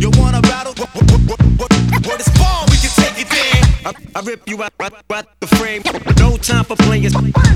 You wanna battle? What is far? We can take it there. I rip you out the frame. No time for players.